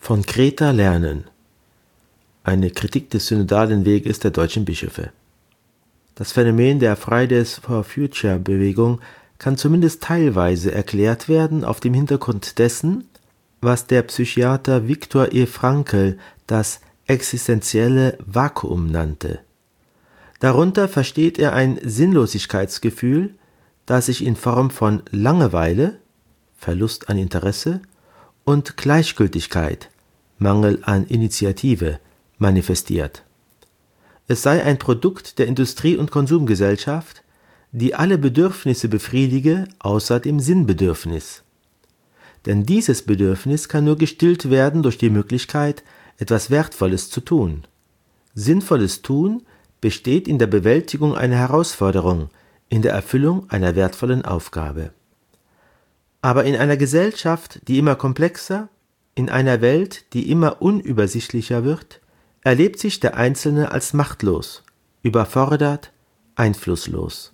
Von Kreta lernen. Eine Kritik des synodalen Weges der deutschen Bischöfe. Das Phänomen der Fridays for Future Bewegung kann zumindest teilweise erklärt werden auf dem Hintergrund dessen, was der Psychiater Viktor E. Frankl das existenzielle Vakuum nannte. Darunter versteht er ein Sinnlosigkeitsgefühl, das sich in Form von Langeweile, Verlust an Interesse und Gleichgültigkeit, Mangel an Initiative, manifestiert. Es sei ein Produkt der Industrie- und Konsumgesellschaft, die alle Bedürfnisse befriedige, außer dem Sinnbedürfnis. Denn dieses Bedürfnis kann nur gestillt werden durch die Möglichkeit, etwas Wertvolles zu tun. Sinnvolles Tun besteht in der Bewältigung einer Herausforderung, in der Erfüllung einer wertvollen Aufgabe. Aber in einer Gesellschaft, die immer komplexer, in einer Welt, die immer unübersichtlicher wird, erlebt sich der Einzelne als machtlos, überfordert, einflusslos.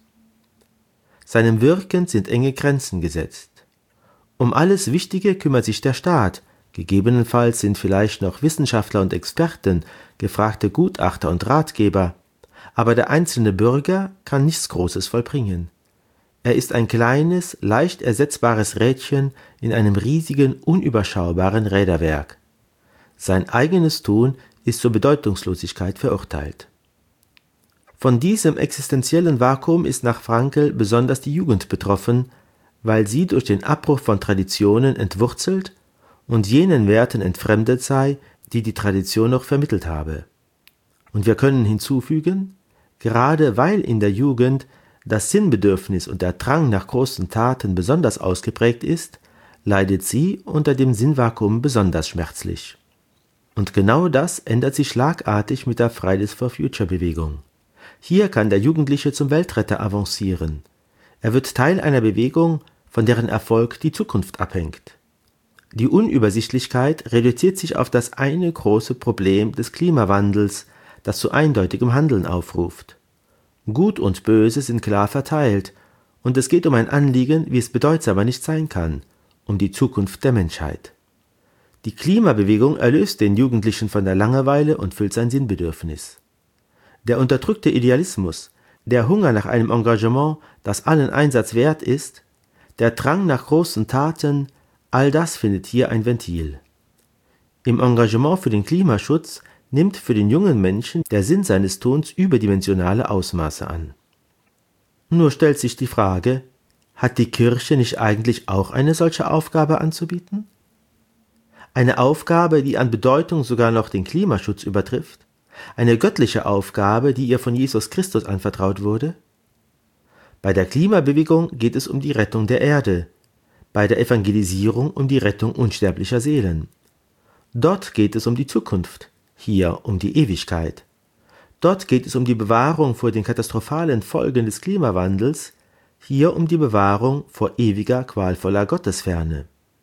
Seinem Wirken sind enge Grenzen gesetzt. Um alles Wichtige kümmert sich der Staat, gegebenenfalls sind vielleicht noch Wissenschaftler und Experten, gefragte Gutachter und Ratgeber, aber der einzelne Bürger kann nichts Großes vollbringen. Er ist ein kleines, leicht ersetzbares Rädchen in einem riesigen, unüberschaubaren Räderwerk. Sein eigenes Tun ist zur Bedeutungslosigkeit verurteilt. Von diesem existenziellen Vakuum ist nach Frankl besonders die Jugend betroffen, weil sie durch den Abbruch von Traditionen entwurzelt und jenen Werten entfremdet sei, die die Tradition noch vermittelt habe. Und wir können hinzufügen, gerade weil in der Jugend das Sinnbedürfnis und der Drang nach großen Taten besonders ausgeprägt ist, leidet sie unter dem Sinnvakuum besonders schmerzlich. Und genau das ändert sich schlagartig mit der Fridays for Future Bewegung. Hier kann der Jugendliche zum Weltretter avancieren. Er wird Teil einer Bewegung, von deren Erfolg die Zukunft abhängt. Die Unübersichtlichkeit reduziert sich auf das eine große Problem des Klimawandels, das zu eindeutigem Handeln aufruft. Gut und Böse sind klar verteilt, und es geht um ein Anliegen, wie es bedeutsamer nicht sein kann, um die Zukunft der Menschheit. Die Klimabewegung erlöst den Jugendlichen von der Langeweile und füllt sein Sinnbedürfnis. Der unterdrückte Idealismus, der Hunger nach einem Engagement, das allen Einsatz wert ist, der Drang nach großen Taten, all das findet hier ein Ventil. Im Engagement für den Klimaschutz nimmt für den jungen Menschen der Sinn seines Tuns überdimensionale Ausmaße an. Nur stellt sich die Frage, hat die Kirche nicht eigentlich auch eine solche Aufgabe anzubieten? Eine Aufgabe, die an Bedeutung sogar noch den Klimaschutz übertrifft? Eine göttliche Aufgabe, die ihr von Jesus Christus anvertraut wurde? Bei der Klimabewegung geht es um die Rettung der Erde, bei der Evangelisierung um die Rettung unsterblicher Seelen. Dort geht es um die Zukunft, hier um die Ewigkeit. Dort geht es um die Bewahrung vor den katastrophalen Folgen des Klimawandels, hier um die Bewahrung vor ewiger, qualvoller Gottesferne.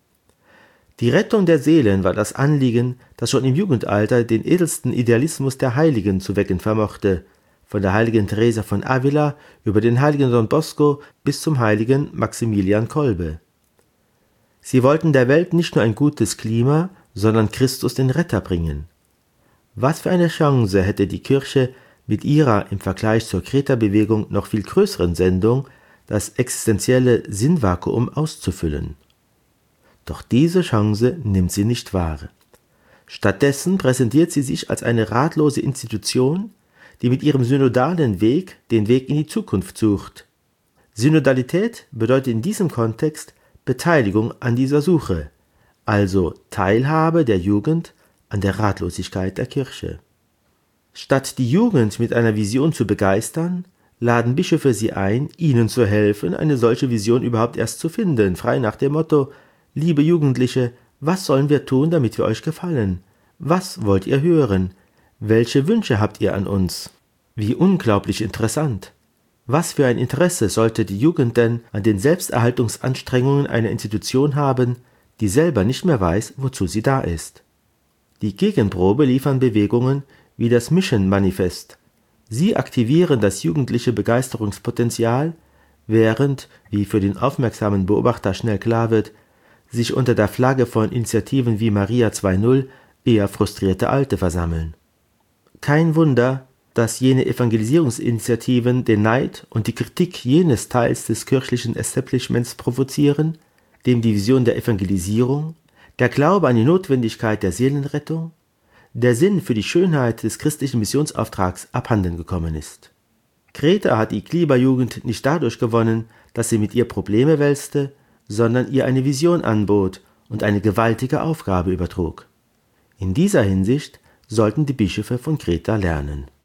Die Rettung der Seelen war das Anliegen, das schon im Jugendalter den edelsten Idealismus der Heiligen zu wecken vermochte, von der heiligen Teresa von Avila über den heiligen Don Bosco bis zum heiligen Maximilian Kolbe. Sie wollten der Welt nicht nur ein gutes Klima, sondern Christus den Retter bringen. Was für eine Chance hätte die Kirche mit ihrer im Vergleich zur Kreta-Bewegung noch viel größeren Sendung, das existenzielle Sinnvakuum auszufüllen. Doch diese Chance nimmt sie nicht wahr. Stattdessen präsentiert sie sich als eine ratlose Institution, die mit ihrem synodalen Weg den Weg in die Zukunft sucht. Synodalität bedeutet in diesem Kontext Beteiligung an dieser Suche, also Teilhabe der Jugend an der Ratlosigkeit der Kirche. Statt die Jugend mit einer Vision zu begeistern, laden Bischöfe sie ein, ihnen zu helfen, eine solche Vision überhaupt erst zu finden, frei nach dem Motto: Liebe Jugendliche, was sollen wir tun, damit wir euch gefallen? Was wollt ihr hören? Welche Wünsche habt ihr an uns? Wie unglaublich interessant! Was für ein Interesse sollte die Jugend denn an den Selbsterhaltungsanstrengungen einer Institution haben, die selber nicht mehr weiß, wozu sie da ist? Die Gegenprobe liefern Bewegungen wie das Mission Manifest. Sie aktivieren das jugendliche Begeisterungspotenzial, während, wie für den aufmerksamen Beobachter schnell klar wird, sich unter der Flagge von Initiativen wie Maria 2.0 eher frustrierte Alte versammeln. Kein Wunder, dass jene Evangelisierungsinitiativen den Neid und die Kritik jenes Teils des kirchlichen Establishments provozieren, dem die Vision der Evangelisierung, der Glaube an die Notwendigkeit der Seelenrettung, der Sinn für die Schönheit des christlichen Missionsauftrags abhanden gekommen ist. Greta hat die Klieber-Jugend nicht dadurch gewonnen, dass sie mit ihr Probleme wälzte, sondern ihr eine Vision anbot und eine gewaltige Aufgabe übertrug. In dieser Hinsicht sollten die Bischöfe von Kreta lernen.